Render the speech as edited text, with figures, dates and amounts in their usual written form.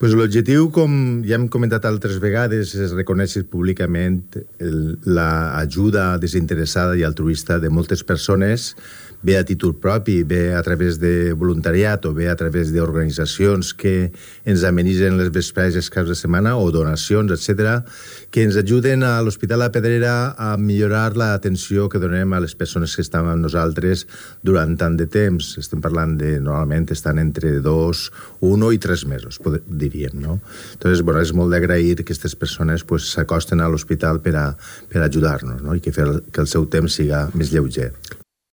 Pues l'objectiu, com ja hem comentat altres vegades, és reconèixer públicament l'ajuda desinteressada i altruista de moltes persones, bé a títol propi, bé a través de voluntariat o bé a través d'organitzacions que ens amenitzen les vesprades caps de setmana o donacions, etc., que ens ajuden a l'Hospital La Pedrera a millorar l'atenció que donem a les persones que estan amb nosaltres durant tant de temps. Estem parlant de, normalment, estan entre 2, 1 i 3 mesos, diríem, no? Entonces, bueno, és molt d'agrair que aquestes persones s'acosten a l'hospital per a ajudar-nos, no? I que el seu temps siga més lleuger.